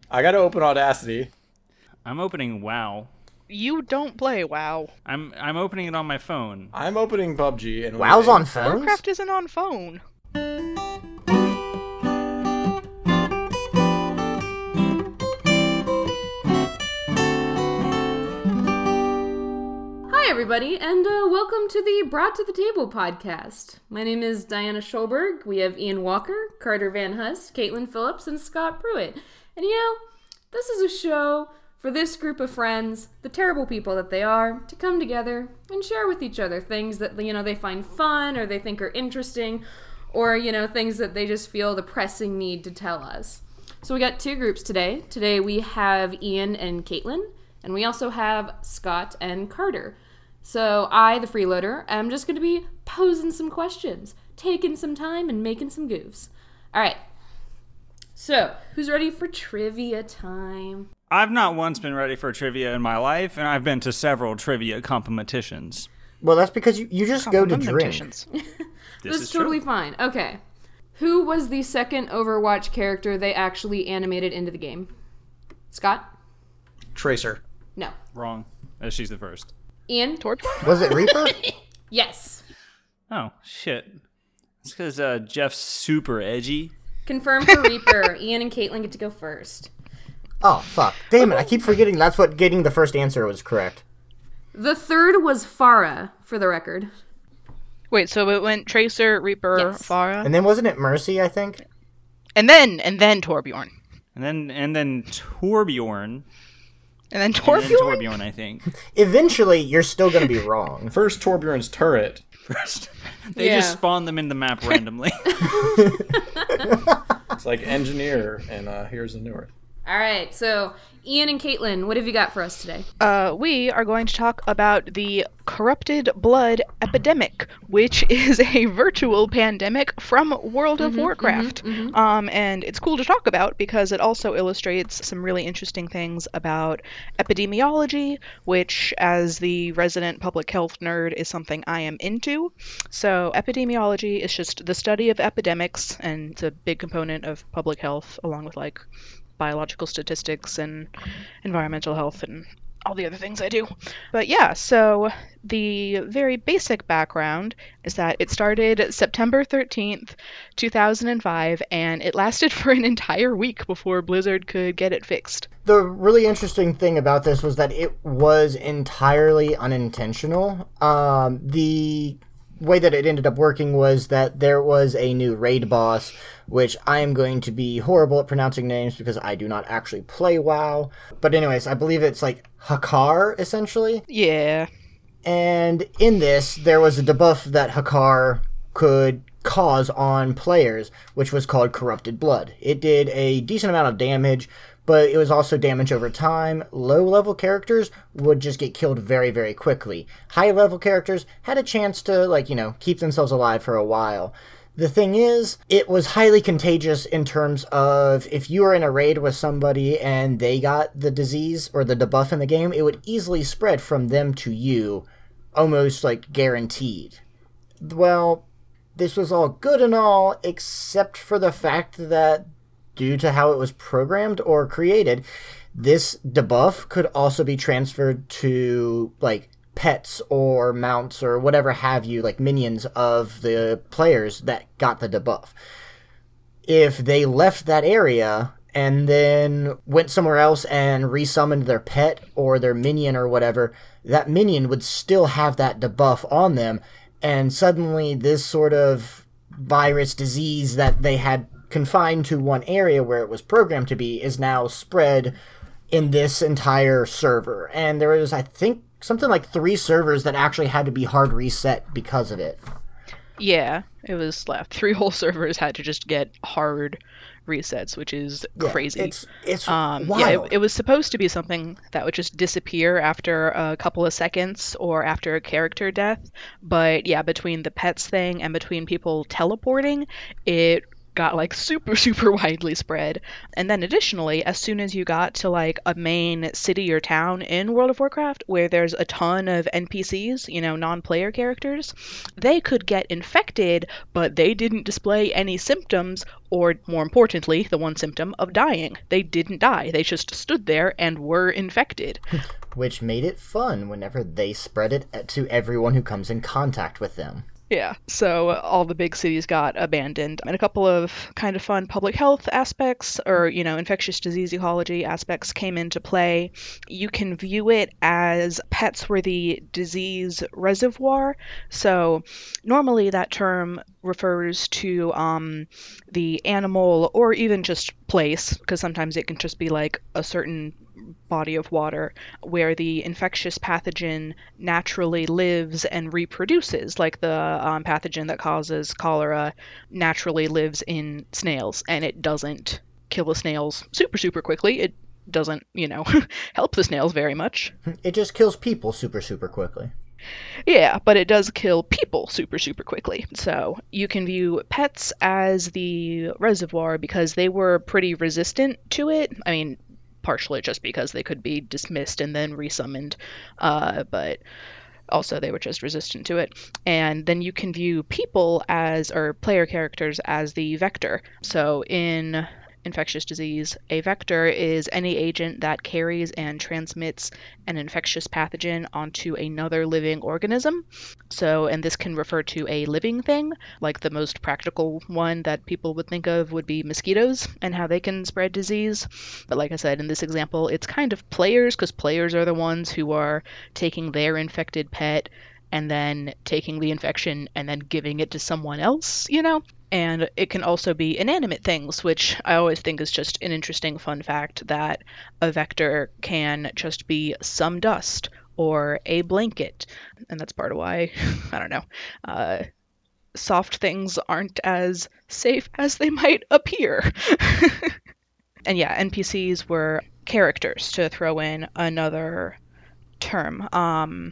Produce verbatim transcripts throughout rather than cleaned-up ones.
I gotta open Audacity. I'm opening WoW. You don't play WoW. I'm I'm opening it on my phone. I'm opening P U B G and WoW's waiting. on phones? Warcraft isn't on phone. Hi, everybody, and uh, welcome to the Brought to the Table podcast. My name is Diana Schulberg. We have Ian Walker, Carter Van Hust, Caitlin Phillips, and Scott Pruitt. And you know, this is a show for this group of friends, the terrible people that they are, to come together and share with each other things that, you know, they find fun or they think are interesting, or, you know, things that they just feel the pressing need to tell us. So we got two groups today. Today we have Ian and Caitlin, and we also have Scott and Carter. So I, the freeloader, am just going to be posing some questions, taking some time and making some goofs. All right. So, who's ready for trivia time? I've not once been ready for trivia in my life, and I've been to several trivia competitions. Well, that's because you, you just go to drink. Competitions. This That's is totally true. fine. Okay. Who was the second Overwatch character they actually animated into the game? Scott? Tracer. No. Wrong. Uh, she's the first. Ian? Torbjorn? Was it Reaper? Yes. Oh, shit. It's because uh, Jeff's super edgy. Confirm for Reaper. Ian and Caitlin get to go first. Oh, fuck. Damn it, I keep forgetting that's what getting the first answer was correct. The third was Farah, for the record. Wait, so it went Tracer, Reaper, Yes. Farah, And then wasn't it Mercy, I think? and then and then Torbjorn, And then and then Torbjorn. and then And then Torbjorn. Torbjorn, I think. Eventually, you're still going to be wrong. First Torbjorn's turret. First. They Yeah. just spawn them in the map randomly. It's like engineer, and uh, here's the newer. All right, so Ian and Caitlin, what have you got for us today? Uh, we are going to talk about the corrupted blood epidemic, which is a virtual pandemic from World of Warcraft. Um, and it's cool to talk about because it also illustrates some really interesting things about epidemiology, which, as the resident public health nerd, is something I am into. So, epidemiology is just the study of epidemics, and it's a big component of public health, along with like biological statistics and environmental health and all the other things I do. But yeah, so the very basic background is that it started September thirteenth, two thousand five, and it lasted for an entire week before Blizzard could get it fixed. The really interesting thing about this was that it was entirely unintentional. Um, the way that it ended up working was that there was a new raid boss, which I am going to be horrible at pronouncing names because I do not actually play WoW. But anyways, I believe it's like Hakar, essentially. Yeah. And in this, there was a debuff that Hakar could cause on players, which was called Corrupted Blood. It did a decent amount of damage, but it was also damage over time. Low-level characters would just get killed very, very quickly. High-level characters had a chance to, like, you know, keep themselves alive for a while. The thing is, it was highly contagious in terms of if you were in a raid with somebody and they got the disease or the debuff in the game, it would easily spread from them to you, almost, like, guaranteed. Well, this was all good and all, except for the fact that due to how it was programmed or created, this debuff could also be transferred to, like, pets or mounts or whatever have you, like minions of the players that got the debuff. If they left that area and then went somewhere else and resummoned their pet or their minion or whatever, that minion would still have that debuff on them, and suddenly this sort of virus disease that they had confined to one area where it was programmed to be is now spread in this entire server. And there was, I think, something like three servers that actually had to be hard reset because of it. Yeah, it was left. Three whole servers had to just get hard resets, which is Yeah, crazy. It's it's Um, wild. yeah, it, it was supposed to be something that would just disappear after a couple of seconds or after a character death. But yeah, between the pets thing and between people teleporting, it got like super, super widely spread. And then additionally, as soon as you got to like a main city or town in World of Warcraft where there's a ton of N P Cs, you know, non-player characters, they could get infected, but they didn't display any symptoms, or more importantly, the one symptom of dying. They didn't die. They just stood there and were infected. Which made it fun whenever they spread it to everyone who comes in contact with them. Yeah, so all the big cities got abandoned. And a couple of kind of fun public health aspects, or, you know, infectious disease ecology aspects came into play. You can view it as pets were the disease reservoir. So normally that term refers to um, the animal or even just place, because sometimes it can just be like a certain body of water where the infectious pathogen naturally lives and reproduces, like the um, pathogen that causes cholera naturally lives in snails, and it doesn't kill the snails super, super quickly. It doesn't, you know, help the snails very much. It just kills people super, super quickly. Yeah, but it does kill people super, super quickly. So you can view pets as the reservoir because they were pretty resistant to it. I mean, partially just because they could be dismissed and then resummoned, uh, but also they were just resistant to it. And then you can view people as, or player characters as the vector. So in infectious disease, a vector is any agent that carries and transmits an infectious pathogen onto another living organism. So, and this can refer to a living thing, like the most practical one that people would think of would be mosquitoes and how they can spread disease. But like I said, in this example, it's kind of players, because players are the ones who are taking their infected pet and then taking the infection and then giving it to someone else, you know? And it can also be inanimate things, which I always think is just an interesting fun fact, that a vector can just be some dust or a blanket. And that's part of why, I don't know, uh, soft things aren't as safe as they might appear. And yeah, N P Cs were characters, to throw in another term. Um,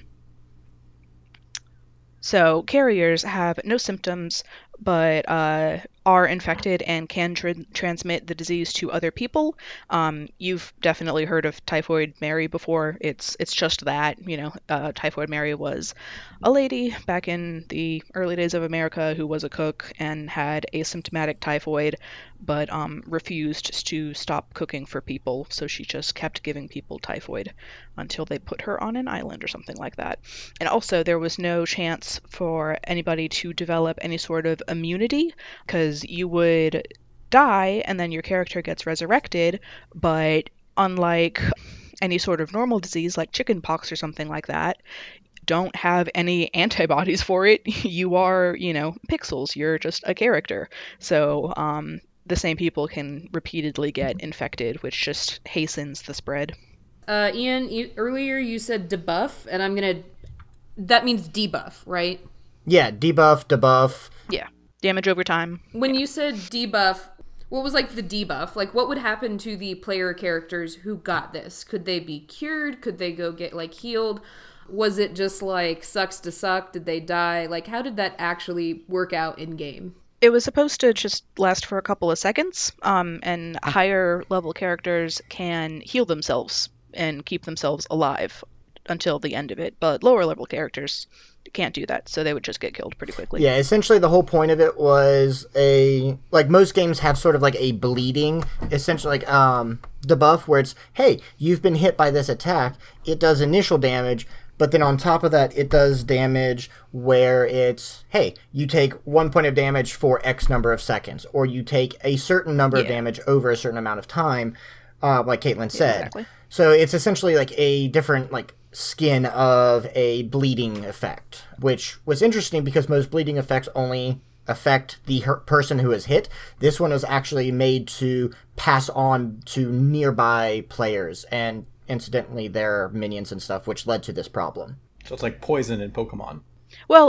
so carriers have no symptoms, but uh, are infected and can tr- transmit the disease to other people. Um, you've definitely heard of Typhoid Mary before. It's it's just that, you know, uh, Typhoid Mary was a lady back in the early days of America who was a cook and had asymptomatic typhoid, but um, refused to stop cooking for people, so she just kept giving people typhoid until they put her on an island or something like that. And also, there was no chance for anybody to develop any sort of immunity, because you would die and then your character gets resurrected, but unlike any sort of normal disease like chickenpox or something like that, don't have any antibodies for it. You are, you know, pixels. You're just a character. So um, the same people can repeatedly get infected, which just hastens the spread. Uh, Ian, you, earlier you said debuff, and I'm gonna... That means debuff, right? Yeah, debuff, debuff. Yeah, damage over time. When you said debuff, what was like the debuff? Like, what would happen to the player characters who got this? Could they be cured? Could they go get, like, healed? Was it just, like, sucks to suck? Did they die? Like, how did that actually work out in-game? It was supposed to just last for a couple of seconds, um, and higher level characters can heal themselves and keep themselves alive until the end of it, but lower level characters can't do that, so they would just get killed pretty quickly. Yeah, essentially the whole point of it was a, like, most games have sort of like a bleeding, essentially like um debuff, where it's, hey, you've been hit by this attack, it does initial damage, but then on top of that, it does damage where it's, hey, you take one point of damage for X number of seconds, or you take a certain number yeah. of damage over a certain amount of time, uh, like Caitlin said. Yeah, exactly. So it's essentially like a different, like, skin of a bleeding effect, which was interesting because most bleeding effects only affect the her- person who is hit. This one was actually made to pass on to nearby players and incidentally their minions and stuff, which led to this problem. So it's like poison in Pokemon. Well,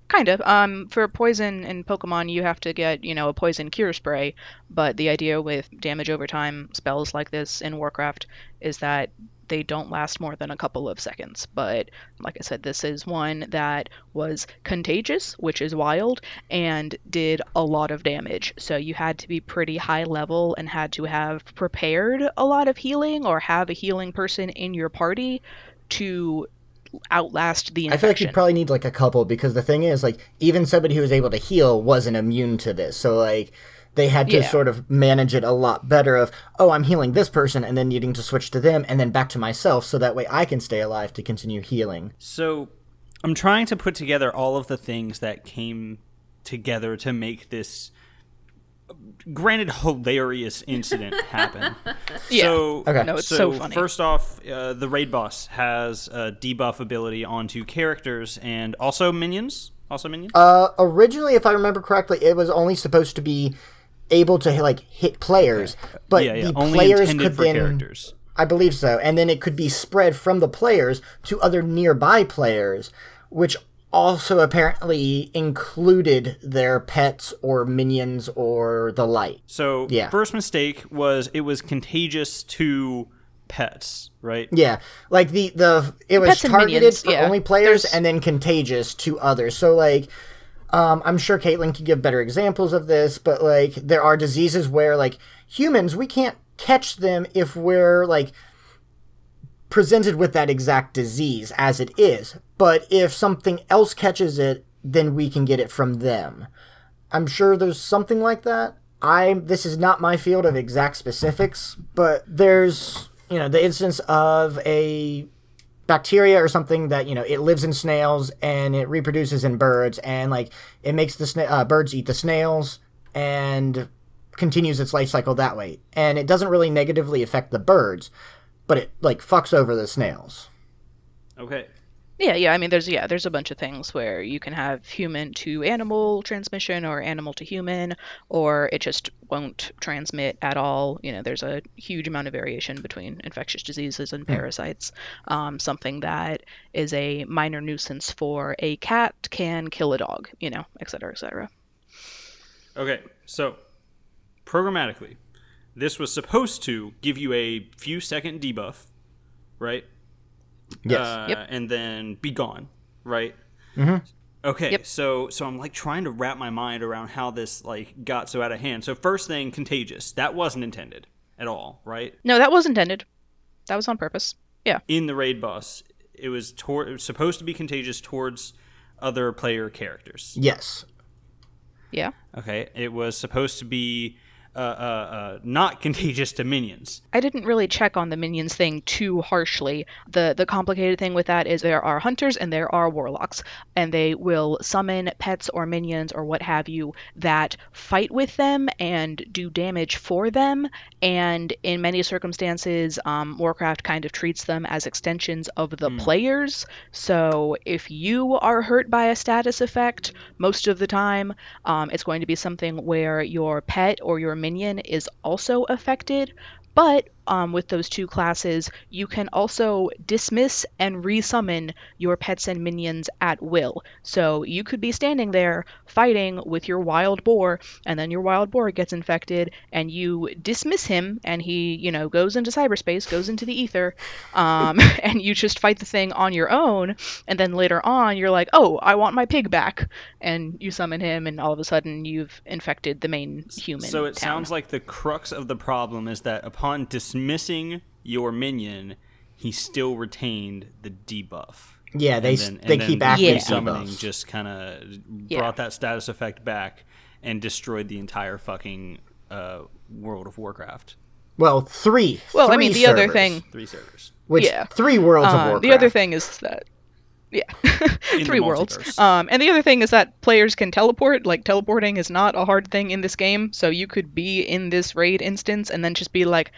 Kind of. Um, for poison in Pokemon, you have to get, you know, a poison cure spray. But the idea with damage over time spells like this in Warcraft is that they don't last more than a couple of seconds. But like I said, this is one that was contagious, which is wild, and did a lot of damage. So you had to be pretty high level and had to have prepared a lot of healing or have a healing person in your party to outlast the infection. I feel like you'd probably need like a couple, because the thing is, like, even somebody who was able to heal wasn't immune to this. So like they had to Yeah. sort of manage it a lot better of, oh, I'm healing this person and then needing to switch to them and then back to myself so that way I can stay alive to continue healing. So I'm trying to put together all of the things that came together to make this, granted, hilarious incident happen. Yeah. So, Okay. No, it's so funny. First off, uh, the raid boss has a debuff ability onto characters and also minions. Also minions. Uh, originally, if I remember correctly, it was only supposed to be able to like hit players, but yeah, yeah. the Only players intended could for then, characters. I believe so, and then it could be spread from the players to other nearby players, which also apparently included their pets or minions or the like. So, Yeah. first mistake was it was contagious to pets, right? Yeah, like the the it was Pets and targeted minions, for yeah. only players There's- and then contagious to others. So like, um, I'm sure Caitlin could give better examples of this, but like there are diseases where like humans, we can't catch them if we're like presented with that exact disease as it is. But if something else catches it, then we can get it from them. I'm sure there's something like that. I this is not my field of exact specifics, but there's, you know, the instance of a bacteria or something that, you know, it lives in snails and it reproduces in birds, and like it makes the sna- uh, birds eat the snails and continues its life cycle that way. And it doesn't really negatively affect the birds, but it like fucks over the snails. Okay. Yeah, yeah. I mean, there's yeah, there's a bunch of things where you can have human to animal transmission or animal to human, or it just won't transmit at all. You know, there's a huge amount of variation between infectious diseases and parasites. Um, something that is a minor nuisance for a cat can kill a dog. You know, et cetera, et cetera. Okay, so programmatically, this was supposed to give you a few second debuff, right? Yes. Uh, Yep. And then be gone, right? Mhm. Okay, Yep. so so I'm like trying to wrap my mind around how this like got so out of hand. So first thing, contagious. That wasn't intended at all, right? No, that was intended. That was on purpose. Yeah. In the raid boss, it was, tor- it was supposed to be contagious towards other player characters. Yes. Yeah. Okay, it was supposed to be uh, uh, uh, not contagious to minions. I didn't really check on the minions thing too harshly. The the complicated thing with that is there are hunters and there are warlocks, and they will summon pets or minions or what have you that fight with them and do damage for them, and in many circumstances, um, Warcraft kind of treats them as extensions of the players. So if you are hurt by a status effect, most of the time, um, it's going to be something where your pet or your minion is also affected. But um, with those two classes, you can also dismiss and resummon your pets and minions at will. So you could be standing there fighting with your wild boar, and then your wild boar gets infected, and you dismiss him, and he, you know, goes into cyberspace, goes into the ether, um, and you just fight the thing on your own. And then later on, you're like, oh, I want my pig back, and you summon him, and all of a sudden you've infected the main human. So it town. sounds like the crux of the problem is that upon dismissing your minion, he still retained the debuff. Yeah, they And then- they and keep then active Yeah. summoning debuffs. just kind of Yeah. brought that status effect back and destroyed the entire fucking uh, World of Warcraft. Well, three. Well, I three mean, the other servers, thing- Three servers. which Yeah. three worlds of Uh, Warcraft. the other thing is that, yeah, In the three worlds. multiverse. Um, and the other thing is that players can teleport. Like, teleporting is not a hard thing in this game, so you could be in this raid instance and then just be like,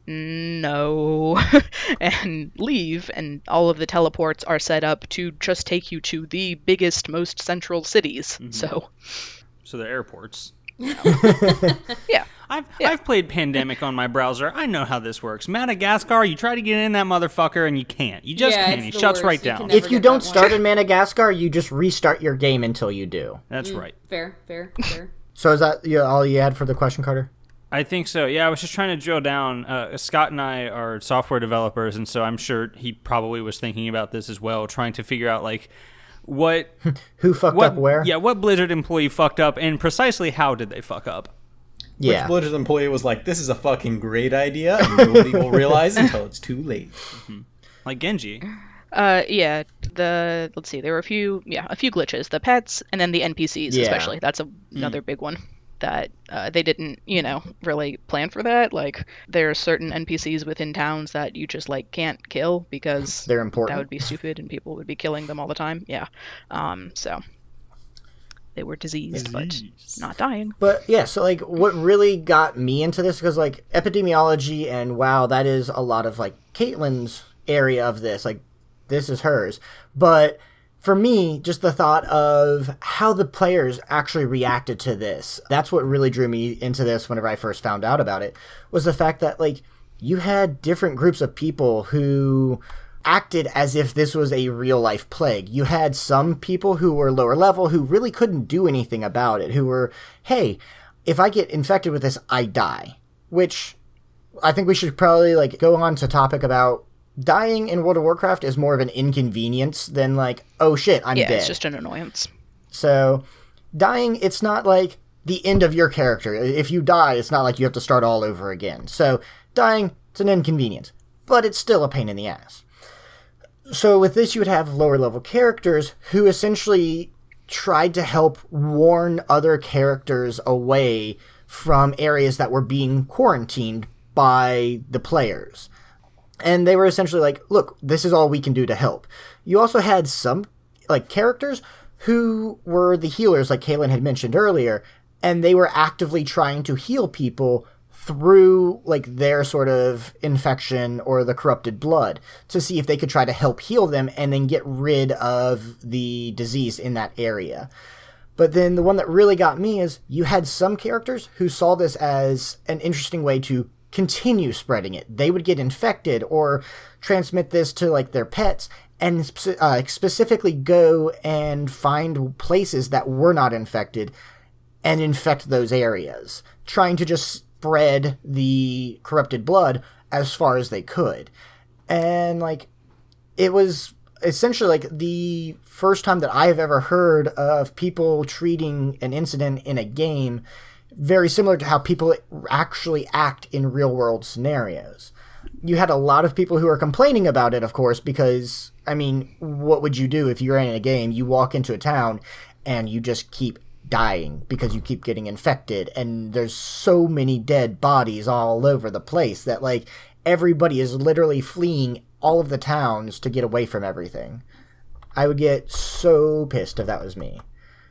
no, and leave, and all of the teleports are set up to just take you to the biggest, most central cities. So, So the airports. You know? yeah. I've Yeah. I've played Pandemic on my browser. I know how this works. Madagascar, you try to get in that motherfucker and you can't. You just Yeah, can't. it's He the shuts worst. right You down. can never If you get don't that one. start in Madagascar, you just restart your game until you do. That's right. Fair, fair, fair. So is that you all you had for the question, Carter? I think so. Yeah, I was just trying to drill down. Uh, Scott and I are software developers, and so I'm sure he probably was thinking about this as well, trying to figure out like what Who fucked what up where? yeah what Blizzard employee fucked up, and precisely how did they fuck up? Yeah. Which Blizzard employee was like, "This is a fucking great idea, and nobody will realize until it's too late." Like Genji. Uh, yeah. The let's see, there were a few, yeah, a few glitches. The pets, and then the N P Cs, Yeah. especially. That's a, another big one that uh, they didn't, you know, really plan for that. Like, there are certain N P Cs within towns that you just like can't kill because They're important. that would be stupid, and people would be killing them all the time. Yeah. Um. So they were diseased, but not dying. But yeah, so like what really got me into this, because like epidemiology and wow, that is a lot of like Caitlin's area of this. Like this is hers. But for me, just the thought of how the players actually reacted to this, that's what really drew me into this whenever I first found out about it, was the fact that like you had different groups of people who acted as if this was a real life plague. You had some people who were lower level who really couldn't do anything about it, who were, hey, if I get infected with this, I die. Which I think we should probably like go on to topic about dying in World of Warcraft is more of an inconvenience than like, oh shit, I'm Yeah, dead. it's just an annoyance. So dying, it's not like the end of your character. If you die, it's not like you have to start all over again. So dying, it's an inconvenience, but it's still a pain in the ass. So with this, you would have lower level characters who essentially tried to help warn other characters away from areas that were being quarantined by the players. And they were essentially like, look, this is all we can do to help. You also had some like characters who were the healers, like Caitlin had mentioned earlier, and they were actively trying to heal people through like their sort of infection or the corrupted blood to see if they could try to help heal them and then get rid of the disease in that area. But then the one that really got me is you had some characters who saw this as an interesting way to continue spreading it. They would get infected or transmit this to like their pets and spe- uh, specifically go and find places that were not infected and infect those areas, trying to just spread the corrupted blood as far as they could. And like it was essentially like the first time that I've ever heard of people treating an incident in a game very similar to how people actually act in real world scenarios. You had a lot of people who are complaining about it, of course, because I mean, what would you do if you're in a game, you walk into a town and you just keep dying because you keep getting infected and there's so many dead bodies all over the place that like everybody is literally fleeing all of the towns to get away from everything. I would get so pissed if that was me.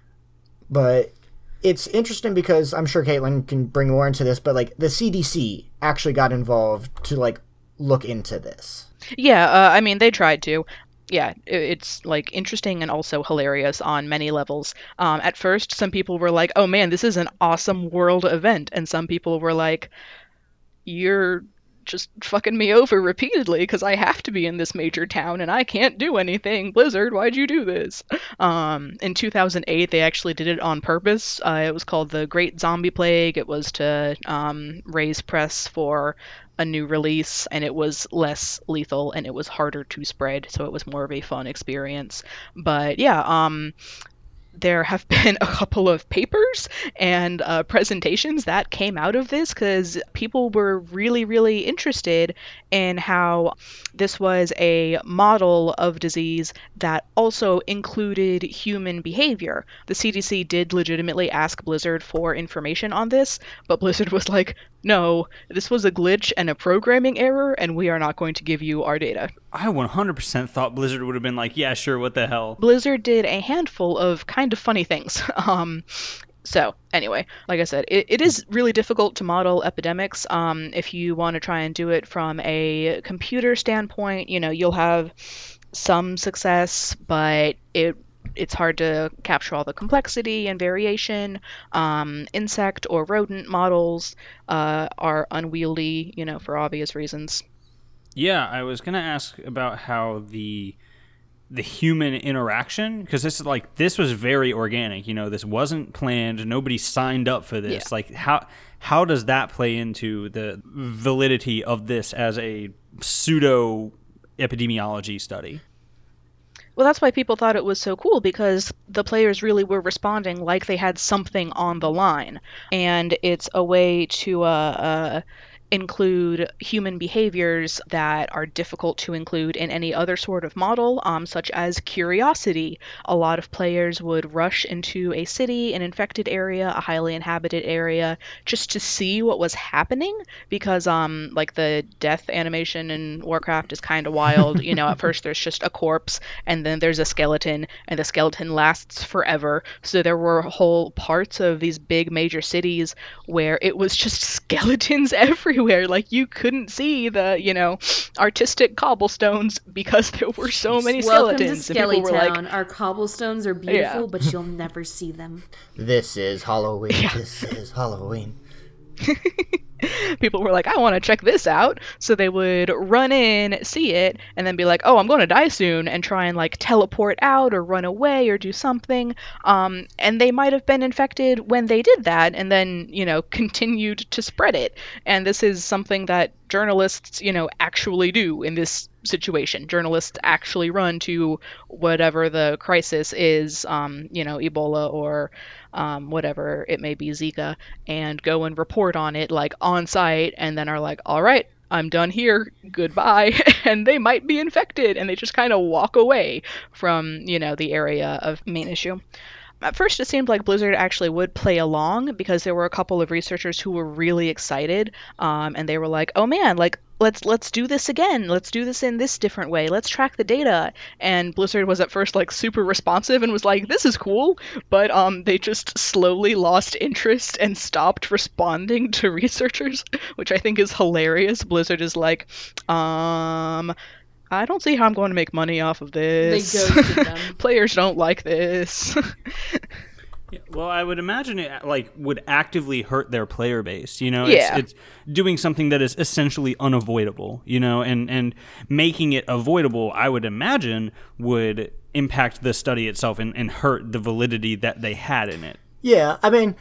But it's interesting because I'm sure Caitlin can bring more into this, but like the C D C actually got involved to like look into this. Yeah, uh, I mean, they tried to. Yeah, it, it's like interesting and also hilarious on many levels. Um, at first, some people were like, "Oh man, this is an awesome world event," and some people were like, "You're just fucking me over repeatedly because I have to be in this major town and I can't do anything. Blizzard, why'd you do this?" Um, in two thousand eight, they actually did it on purpose. Uh, it was called the Great Zombie Plague. It was to um, raise press for a new release, and it was less lethal and it was harder to spread, so it was more of a fun experience. But yeah, um, there have been a couple of papers and uh, presentations that came out of this because people were really, really interested in how this was a model of disease that also included human behavior. The C D C did legitimately ask Blizzard for information on this, but Blizzard was like, no, this was a glitch and a programming error, and we are not going to give you our data. I one hundred percent thought Blizzard would have been like, yeah, sure, what the hell. Blizzard did a handful of kind of funny things. Um, so anyway, like I said, it, it is really difficult to model epidemics. Um, if you want to try and do it from a computer standpoint, you know, you'll have some success, but it it's hard to capture all the complexity and variation. Um, insect or rodent models uh, are unwieldy, you know, for obvious reasons. Yeah, I was gonna ask about how the the human interaction, because this is like this was very organic. You know, this wasn't planned. Nobody signed up for this. Yeah. Like how how does that play into the validity of this as a pseudo epidemiology study? Well, that's why people thought it was so cool, because the players really were responding like they had something on the line. And it's a way to uh, uh, include human behaviors that are difficult to include in any other sort of model, um, such as curiosity. A lot of players would rush into a city, an infected area, a highly inhabited area, just to see what was happening, because um, like the death animation in Warcraft is kind of wild. You know, at first there's just a corpse, and then there's a skeleton, and the skeleton lasts forever. So there were whole parts of these big major cities where it was just skeletons everywhere. Like, you couldn't see the, you know, artistic cobblestones because there were so many Welcome to skeletons. And people were Skellytown. like, Our cobblestones are beautiful, Yeah. but you'll never see them. This is Halloween. Yeah. This is Halloween. people were like, I want to check this out. So they would run in, see it, and then be like, oh, I'm going to die soon, and try and like teleport out or run away or do something. Um, and they might have been infected when they did that, and then, you know, continued to spread it. And this is something that journalists, you know, actually do in this situation. Journalists actually run to whatever the crisis is, um, you know, Ebola or um, whatever it may be, Zika, and go and report on it like on site, and then are like, all right, I'm done here, goodbye. And they might be infected, and they just kind of walk away from, you know, the area of main issue. At first, it seemed like Blizzard actually would play along, because there were a couple of researchers who were really excited, um, and they were like, "Oh man, like let's let's do this again. Let's do this in this different way. Let's track the data." And Blizzard was at first like super responsive and was like, "This is cool," but um, they just slowly lost interest and stopped responding to researchers, which I think is hilarious. Blizzard is like, um. I don't see how I'm going to make money off of this. They ghosted them. Players don't like this. Yeah, well, I would imagine it like would actively hurt their player base. You know, Yeah. it's, it's doing something that is essentially unavoidable. You know, and and making it avoidable, I would imagine, would impact the study itself and, and hurt the validity that they had in it. Yeah, I mean,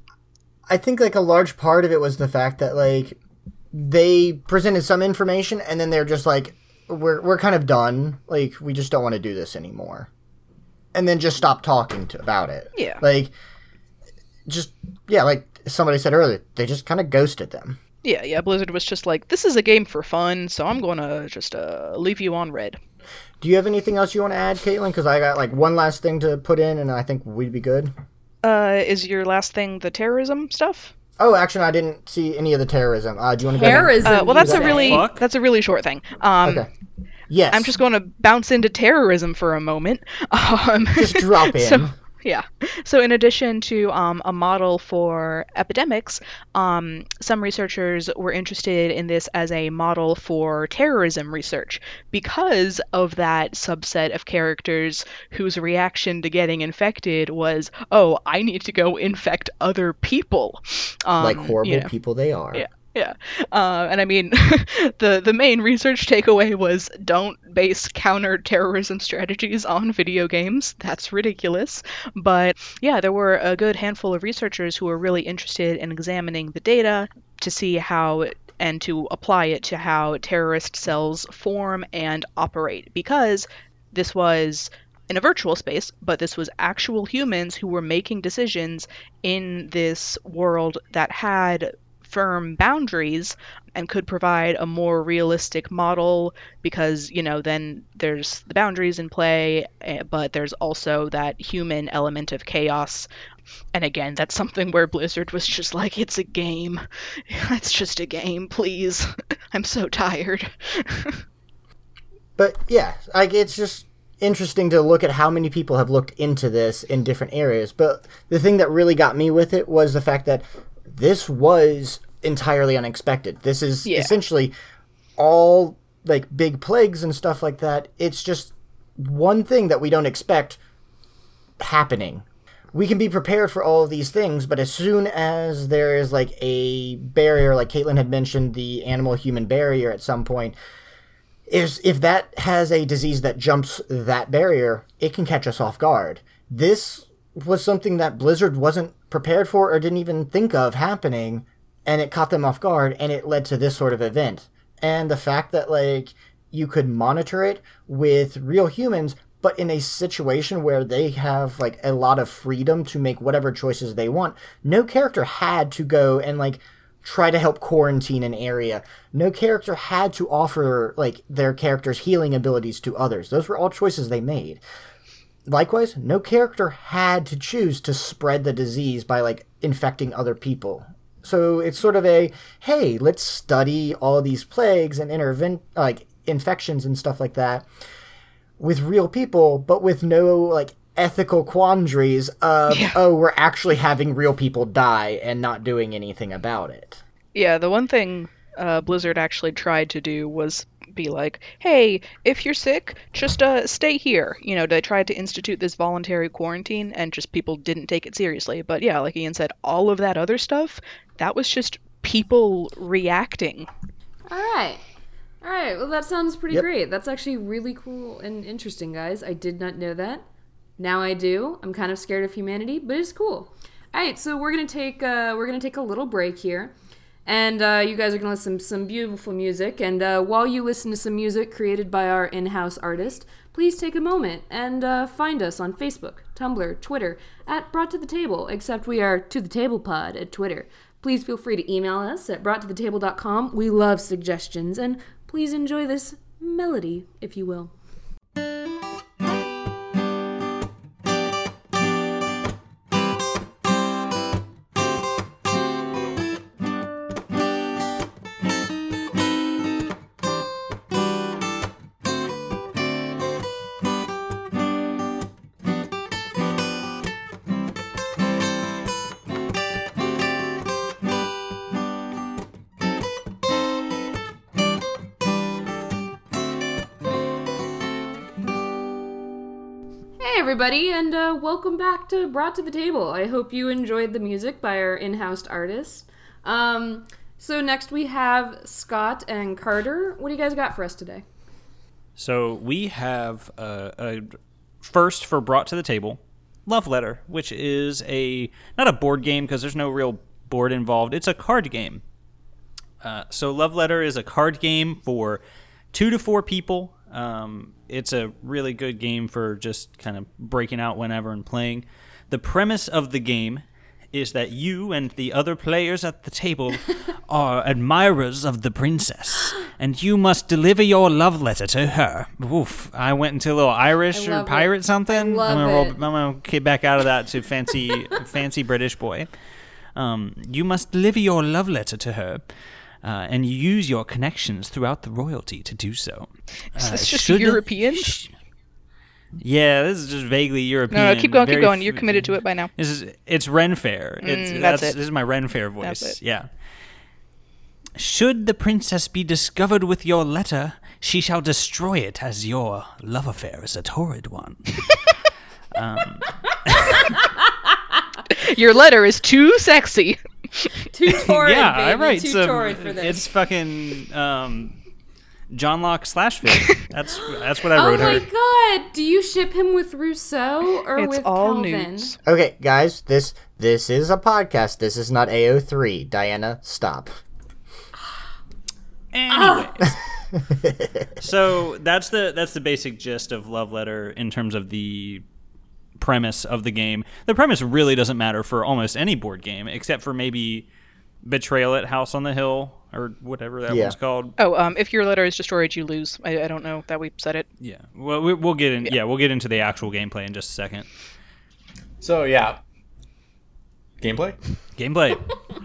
I think like a large part of it was the fact that like they presented some information and then they're just like, we're we're kind of done. Like, we just don't want to do this anymore. And then just stop talking to, about it. Yeah. Like, just, yeah, like somebody said earlier, they just kind of ghosted them. Yeah, yeah, Blizzard was just like, this is a game for fun, so I'm going to just uh, leave you on red. Do you have anything else you want to add, Caitlin? Because I got like one last thing to put in and I think we'd be good. Uh, is your last thing the terrorism stuff? Oh, actually, I didn't see any of the terrorism. Uh, do you want to go Terrorism. Uh, well, that's a you really say. Fuck. that's a really short thing. Um, Okay. Yes. I'm just going to bounce into terrorism for a moment. Um, Just drop in. So, yeah. So in addition to um, a model for epidemics, um, some researchers were interested in this as a model for terrorism research, because of that subset of characters whose reaction to getting infected was, oh, I need to go infect other people. Um, like horrible you know. people they are. Yeah. Yeah, uh, and I mean, the the main research takeaway was don't base counter-terrorism strategies on video games. That's ridiculous. But yeah, there were a good handful of researchers who were really interested in examining the data to see how it, and to apply it to how terrorist cells form and operate, because this was in a virtual space, but this was actual humans who were making decisions in this world that had firm boundaries and could provide a more realistic model, because, you know, then there's the boundaries in play, but there's also that human element of chaos. And again, that's something where Blizzard was just like, it's a game. It's just a game, please. I'm so tired. But yeah, like it's just interesting to look at how many people have looked into this in different areas. But the thing that really got me with it was the fact that this was entirely unexpected. This is Yeah. essentially all like big plagues and stuff like that. It's just one thing that we don't expect happening. We can be prepared for all of these things, but as soon as there is like a barrier, like Caitlin had mentioned, the animal-human barrier at some point, is if that has a disease that jumps that barrier, it can catch us off guard. This was something that Blizzard wasn't prepared for or didn't even think of happening, and it caught them off guard, and it led to this sort of event. And the fact that, like, you could monitor it with real humans, but in a situation where they have, like, a lot of freedom to make whatever choices they want, no character had to go and, like, try to help quarantine an area. No character had to offer, like, their character's healing abilities to others. Those were all choices they made. Likewise, no character had to choose to spread the disease by, like, infecting other people. So it's sort of a, hey, let's study all these plagues and intervent, like, infections and stuff like that with real people, but with no, like, ethical quandaries of, yeah. oh, we're actually having real people die and not doing anything about it. Yeah, the one thing uh, Blizzard actually tried to do was be like, hey, if you're sick, just uh, stay here. You know, they tried to institute this voluntary quarantine, and just people didn't take it seriously. But yeah, like Ian said, all of that other stuff, that was just people reacting. All right. All right, well, that sounds pretty yep. great. That's actually really cool and interesting, guys. I did not know that. Now I do. I'm kind of scared of humanity, but it's cool. All right, so we're gonna take uh, we're gonna take a little break here, and uh, you guys are gonna listen to some beautiful music. And uh, while you listen to some music created by our in-house artist, please take a moment and uh, find us on Facebook, Tumblr, Twitter at Brought to the Table. Except we are To the Table Pod at Twitter. Please feel free to email us at brought to the table dot com. We love suggestions, and please enjoy this melody, if you will. Everybody, and uh, welcome back to Brought to the Table. I hope you enjoyed the music by our in-house artist. Um, so next we have Scott and Carter. What do you guys got for us today? So we have uh, a first for Brought to the Table, Love Letter, which is a not a board game because there's no real board involved. It's a card game. Uh, so Love Letter is a card game for two to four people. Um, it's a really good game for just kind of breaking out whenever and playing. The premise of the game is that you and the other players at the table are admirers of the princess, and you must deliver your love letter to her. Oof, I went into a little Irish or pirate it. something. I love I'm gonna roll, it. I'm gonna get back out of that to fancy, fancy British boy. Um, you must deliver your love letter to her. Uh, and you use your connections throughout the royalty to do so. Uh, Is this just should- European? sh- yeah, this is just vaguely European. No, no, keep going, keep very going. You're f- committed to it by now. This is it's Ren Fair. It's Mm, that's, that's it. This is my Ren Fair voice. That's it. Yeah. Should the princess be discovered with your letter, she shall destroy it, as your love affair is a torrid one. um, Your letter is too sexy. Too torrid, yeah, baby. I write Too some. torrid for this. It's fucking um, John Locke slash fic. That's that's what I wrote oh my her. god! Do you ship him with Rousseau or It's with all Calvin? nudes. Okay, guys, this this is a podcast. This is not A O three. Diana, stop. Anyways, so that's the that's the basic gist of Love Letter in terms of the premise of the game. The premise really doesn't matter for almost any board game, except for maybe Betrayal at House on the Hill or whatever that Yeah. one's called. Oh, um, if your letter is destroyed, you lose. I, I don't know that we said it. Yeah, well, we, we'll get in. Yeah. we'll get into the actual gameplay in just a second. So yeah, gameplay. Gameplay.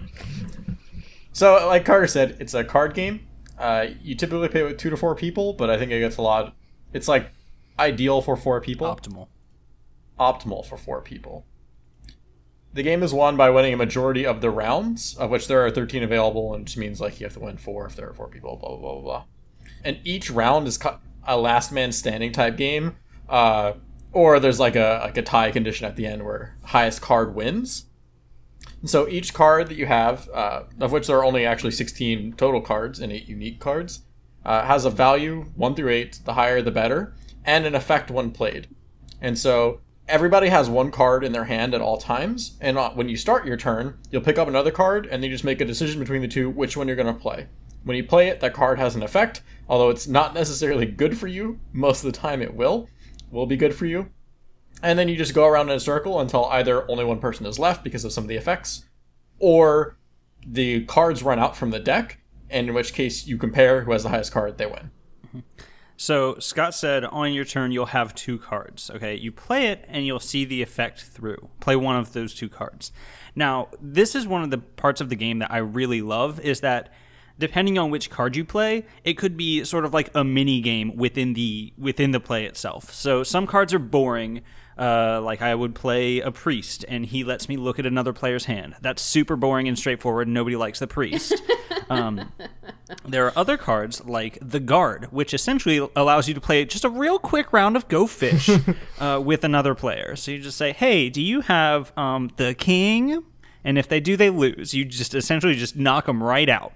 So like Carter said, it's a card game. Uh, you typically play with two to four people, but I think it gets a lot. It's like ideal for four people. Optimal. Optimal for four people. The game is won by winning a majority of the rounds, of which there are thirteen available, and just means like you have to win four if there are four people. Blah blah blah blah blah. And each round is a last man standing type game, uh, or there's like a like a tie condition at the end where highest card wins. And so each card that you have, uh, of which there are only actually sixteen total cards and eight unique cards, uh, has a value one through eight, the higher the better, and an effect when played. And so everybody has one card in their hand at all times, and when you start your turn, you'll pick up another card, and you just make a decision between the two which one you're going to play. When you play it, that card has an effect, although it's not necessarily good for you. Most of the time it will, will be good for you. And then you just go around in a circle until either only one person is left because of some of the effects, or the cards run out from the deck, and in which case you compare who has the highest card, they win. So Scott said on your turn you'll have two cards. Okay, you play it and you'll see the effect through. Play one of those two cards. Now, this is one of the parts of the game that I really love, is that depending on which card you play, it could be sort of like a mini game within the within the play itself. So some cards are boring. Uh, like I would play a priest and he lets me look at another player's hand. That's super boring and straightforward. Nobody likes the priest. um, there are other cards like the guard, which essentially allows you to play just a real quick round of Go Fish uh, with another player. So you just say, hey, do you have um, the king? And if they do, they lose. You just essentially just knock them right out.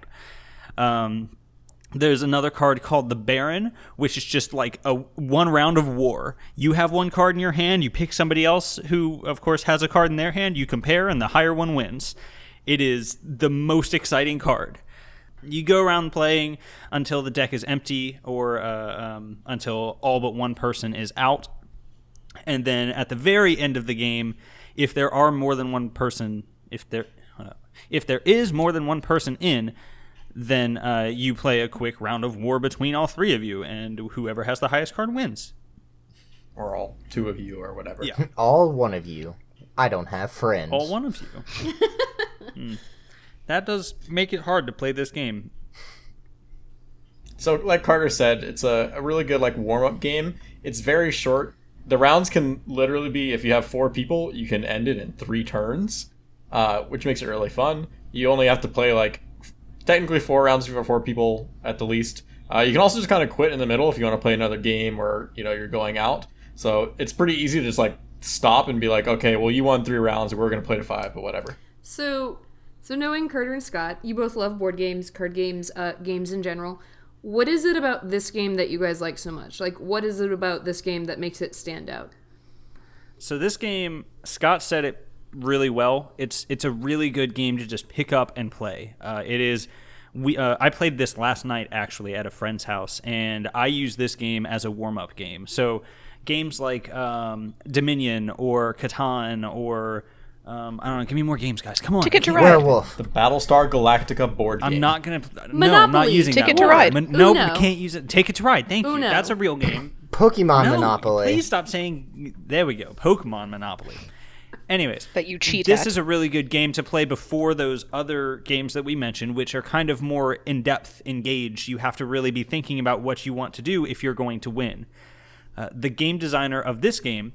Um, There's another card called the Baron, which is just like a one round of war. You have one card in your hand, you pick somebody else who, of course, has a card in their hand, you compare, and the higher one wins. It is the most exciting card. You go around playing until the deck is empty or uh, um, until all but one person is out. And then at the very end of the game, if there are more than one person, if there, uh, if there is more than one person in, then uh, you play a quick round of war between all three of you, and whoever has the highest card wins. Or all two of you, or whatever. Yeah. All one of you. I don't have friends. All one of you. mm. That does make it hard to play this game. So, like Carter said, it's a, a really good like warm-up game. It's very short. The rounds can literally be, if you have four people, you can end it in three turns, uh, which makes it really fun. You only have to play like technically four rounds for four people at the least. Uh, you can also just kind of quit in the middle if you want to play another game or, you know, you're going out. So it's pretty easy to just like stop and be like, okay, well, you won three rounds and we're going to play to five, but whatever. So, so knowing Carter and Scott, you both love board games, card games, uh, games in general. What is it about this game that you guys like so much? Like, what is it about this game that makes it stand out? So this game, Scott said it really well. It's it's a really good game to just pick up and play. Uh, it is. We uh, I played this last night actually at a friend's house, and I use this game as a warm up game. So games like um, Dominion or Catan or um, I don't know. Give me more games, guys. Come on. Ticket to Ride. Werewolf. The Battlestar Galactica board game. I'm not gonna. No, I'm Monopoly. not using Ticket that to word. Ride. Mon- nope, Uno. you can't use it. Take it to ride. Thank you. Uno. That's a real game. Pokemon No, Monopoly. Please stop saying. There we go. Pokemon Monopoly. Anyways, That you cheat this at. is a really good game to play before those other games that we mentioned, which are kind of more in-depth, engaged. You have to really be thinking about what you want to do if you're going to win. Uh, the game designer of this game,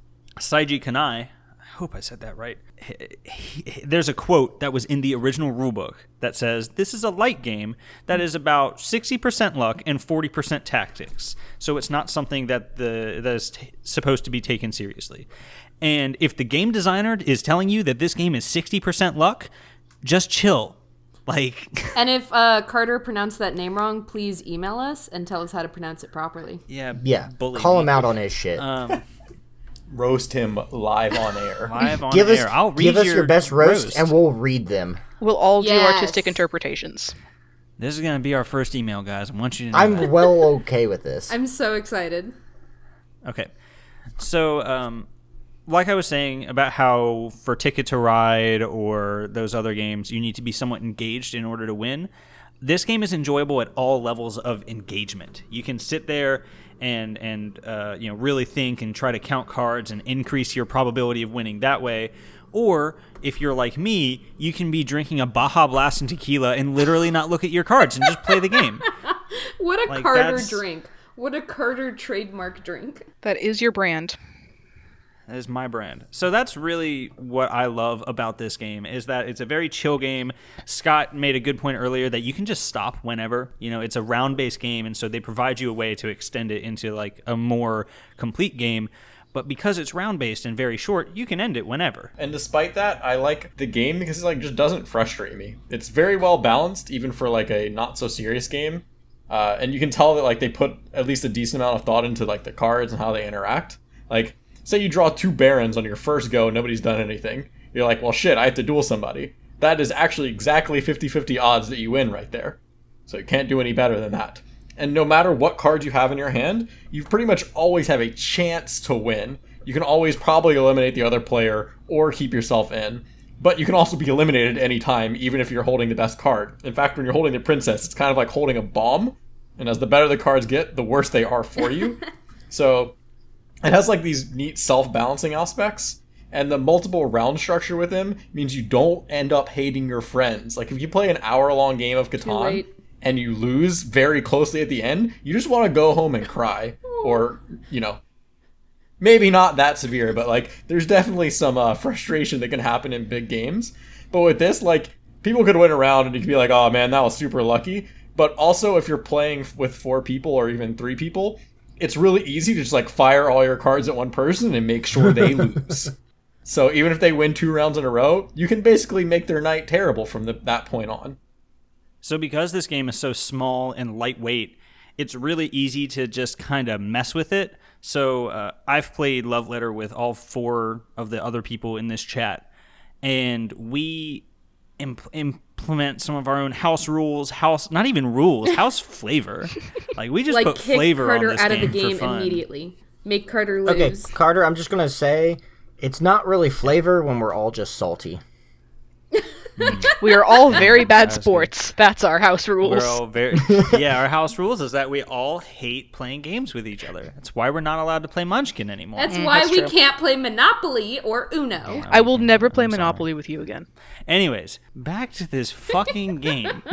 Seiji Kanai, I hope I said that right. He, he, there's a quote that was in the original rulebook that says, "This is a light game that is about sixty percent luck and forty percent tactics." So it's not something that the that is t- supposed to be taken seriously. And if the game designer is telling you that this game is sixty percent luck, just chill. Like, And if uh, Carter pronounced that name wrong, please email us and tell us how to pronounce it properly. yeah, yeah. bully Call me. him out on his shit. Um, Roast him live on air. live on give us, air. I'll read give us your, your best roast, and we'll read them. We'll all do Yes. artistic interpretations. This is gonna be our first email, guys. I want you to know I'm that. well okay with this. I'm so excited. Okay. So, um, like I was saying about how for Ticket to Ride or those other games, you need to be somewhat engaged in order to win. This game is enjoyable at all levels of engagement. You can sit there and and uh, you know really think and try to count cards and increase your probability of winning that way. Or if you're like me, you can be drinking a Baja Blast and tequila and literally not look at your cards and just play the game. What a Like, Carter that's- drink. What a Carter trademark drink. That is your brand. That is my brand. So that's really what I love about this game, is that it's a very chill game. Scott made a good point earlier that you can just stop whenever. You know, it's a round-based game, and so they provide you a way to extend it into like a more complete game. But because it's round-based and very short, you can end it whenever. And despite that, I like the game because it like just doesn't frustrate me. It's very well balanced, even for like a not so serious game. Uh, and you can tell that like they put at least a decent amount of thought into like the cards and how they interact. Like, say you draw two barons on your first go, nobody's done anything. You're like, well, shit, I have to duel somebody. That is actually exactly fifty-fifty odds that you win right there. So you can't do any better than that. And no matter what cards you have in your hand, you pretty much always have a chance to win. You can always probably eliminate the other player or keep yourself in. But you can also be eliminated any time, even if you're holding the best card. In fact, when you're holding the princess, it's kind of like holding a bomb. And as the better the cards get, the worse they are for you. So it has like these neat self-balancing aspects. And the multiple round structure with him means you don't end up hating your friends. Like if you play an hour-long game of Catan and you lose very closely at the end, you just want to go home and cry. Or, you know, maybe not that severe, but like there's definitely some uh, frustration that can happen in big games. But with this, like people could win a round and you could be like, oh man, that was super lucky. But also if you're playing with four people or even three people, it's really easy to just like fire all your cards at one person and make sure they lose. So even if they win two rounds in a row, you can basically make their night terrible from the, that point on. So because this game is so small and lightweight, it's really easy to just kind of mess with it. So uh, I've played Love Letter with all four of the other people in this chat, and we imp- implement some of our own house rules, house not even rules, house flavor. Like we just like put kick flavor Carter on this out game of the game for fun. immediately. Make Carter lose. Okay, Carter, I'm just going to say it's not really flavor when we're all just salty. We are all very bad That's sports. That's our house rules. We're all very yeah. Our house rules is that we all hate playing games with each other. That's why we're not allowed to play Munchkin anymore. That's why that's we true. can't play Monopoly or Uno. I will never play Monopoly with you again. Anyways, back to this fucking game.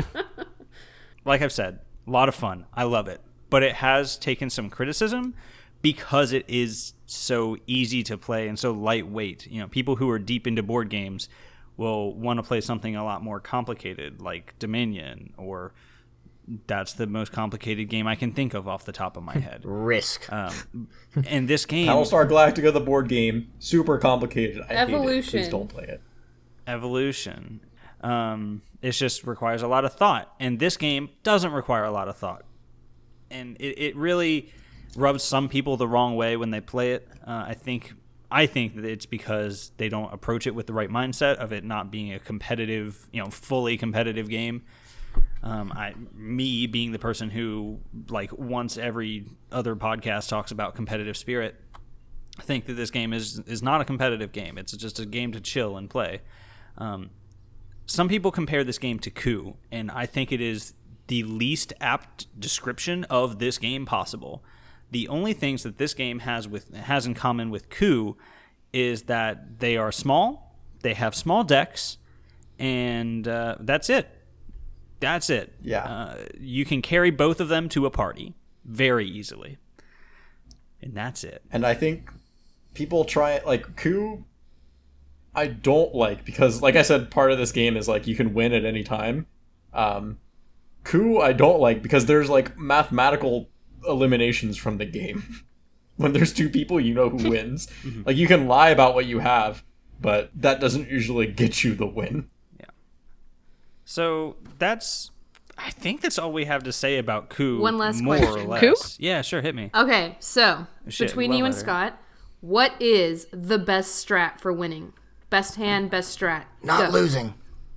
Like I've said, a lot of fun. I love it, but it has taken some criticism because it is so easy to play and so lightweight. You know, people who are deep into board games will want to play something a lot more complicated like Dominion, or that's the most complicated game I can think of off the top of my head. Risk. Um, and this game... Battlestar Galactica, the board game, super complicated. I Evolution. hate it. Please don't play it. Evolution. Um, it just requires a lot of thought. And this game doesn't require a lot of thought. And it, it really rubs some people the wrong way when they play it. Uh, I think... I think that it's because they don't approach it with the right mindset of it not being a competitive, you know, fully competitive game. Um, I, me being the person who, like, once every other podcast talks about competitive spirit, I think that this game is is not a competitive game. It's just a game to chill and play. Um, some people compare this game to Coup, and I think it is the least apt description of this game possible. The only things that this game has with has in common with Coup is that they are small, they have small decks, and uh, that's it. That's it. Yeah. Uh, you can carry both of them to a party very easily. And that's it. And I think people try it, like, Coup, I don't like, because, like I said, part of this game is, like, you can win at any time. Um, Coup, I don't like, because there's, like, mathematical eliminations from the game. When there's two people, you know who wins. Like, you can lie about what you have, but that doesn't usually get you the win. Yeah. So that's, I think that's all we have to say about Coup. One last more question. Or less. Coup? Yeah, sure, hit me. Okay, so Shit, between love you and letter. Scott, what is the best strat for winning? Best hand, best strat. Not Go. losing.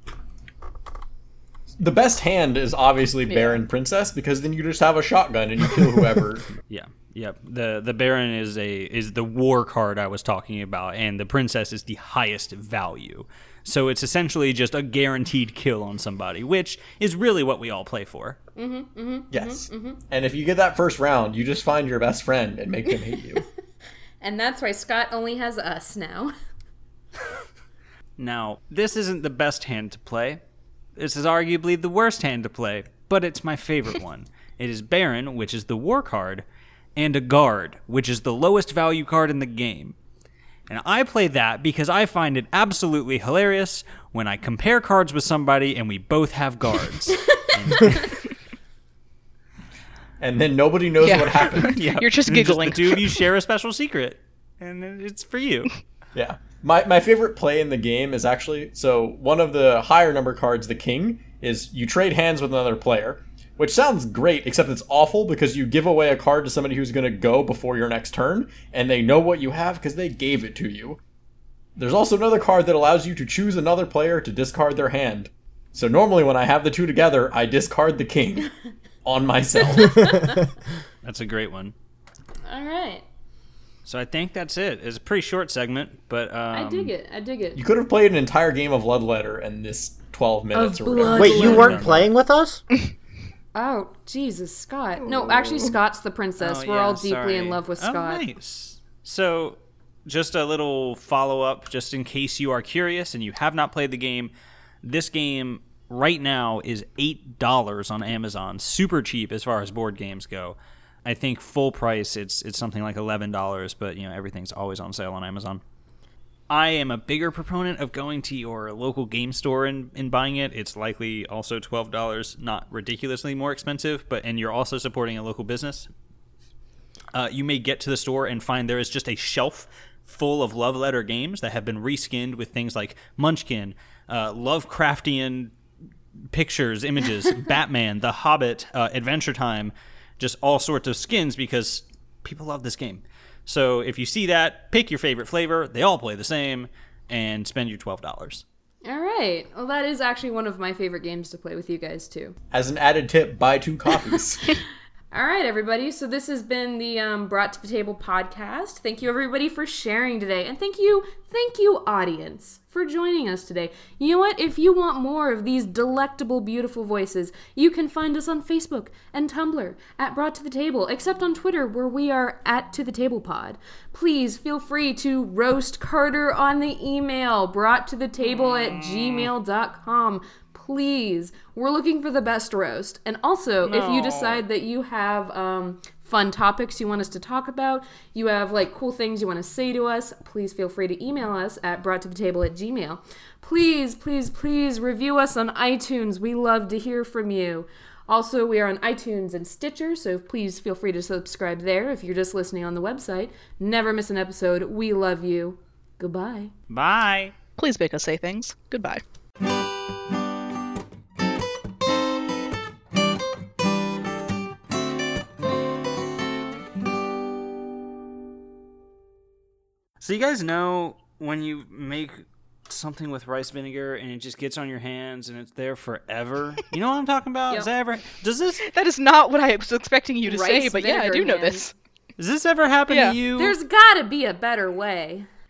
The best hand is obviously Baron Princess, because then you just have a shotgun and you kill whoever. Yeah. Yep. The the Baron is a is the war card I was talking about, and the Princess is the highest value. So it's essentially just a guaranteed kill on somebody, which is really what we all play for. Mm-hmm, mm-hmm, Yes. Mm-hmm, mm-hmm. And if you get that first round, you just find your best friend and make them hate you. And that's why Scott only has us now. Now, this isn't the best hand to play. This is arguably the worst hand to play, but it's my favorite one. It is Baron, which is the war card, and a guard, which is the lowest value card in the game. And I play that because I find it absolutely hilarious when I compare cards with somebody and we both have guards. and, And then nobody knows Yeah. what happened. yeah, You're just and giggling. the two of you share a special secret. and it's for you. Yeah. My my favorite play in the game is actually, so one of the higher number cards, the king, is you trade hands with another player, which sounds great, except it's awful because you give away a card to somebody who's going to go before your next turn, and they know what you have because they gave it to you. There's also another card that allows you to choose another player to discard their hand. So normally when I have the two together, I discard the king on myself. That's a great one. All right. So I think that's it. It's a pretty short segment, but um, I dig it. I dig it. You could have played an entire game of Bloodletter in this twelve minutes Of or whatever. Blood- Wait, you no, weren't no. playing with us? Oh, Jesus, Scott. No, actually, Scott's the princess. Oh, We're yeah, all deeply sorry. in love with Scott. Oh, nice. So, just a little follow-up, just in case you are curious and you have not played the game. This game right now is eight dollars on Amazon. Super cheap as far as board games go. I think full price, it's it's something like eleven dollars, but you know everything's always on sale on Amazon. I am a bigger proponent of going to your local game store and, and buying it. It's likely also twelve dollars, not ridiculously more expensive, but and you're also supporting a local business. Uh, you may get to the store and find there is just a shelf full of love letter games that have been reskinned with things like Munchkin, uh, Lovecraftian pictures, images, Batman, The Hobbit, uh, Adventure Time, just all sorts of skins because people love this game. So if you see that, pick your favorite flavor. They all play the same, and spend your twelve dollars. All right. Well, that is actually one of my favorite games to play with you guys, too. As an added tip, buy two copies. All right, everybody. So this has been the um, Brought to the Table podcast. Thank you, everybody, for sharing today. And thank you, thank you, audience, for joining us today. You know what? If you want more of these delectable, beautiful voices, you can find us on Facebook and Tumblr at Brought to the Table, except on Twitter, where we are at To the Table Pod. Please feel free to roast Carter on the email, brought to the table at gmail dot com. Please, we're looking for the best roast. And also, if you decide that you have um, fun topics you want us to talk about, you have like cool things you want to say to us, please feel free to email us at brought to the table at gmail. Please, please, please review us on iTunes. We love to hear from you. Also, we are on iTunes and Stitcher, so please feel free to subscribe there if you're just listening on the website. Never miss an episode. We love you. Goodbye. Bye. Please make us say things. Goodbye. So you guys know when you make something with rice vinegar and it just gets on your hands and it's there forever? You know what I'm talking about? Yep. Does that ever does this That is not what I was expecting you to Rice say, but yeah, I do vinegar know hands. this. does this ever happen Yeah. to you? There's gotta be a better way.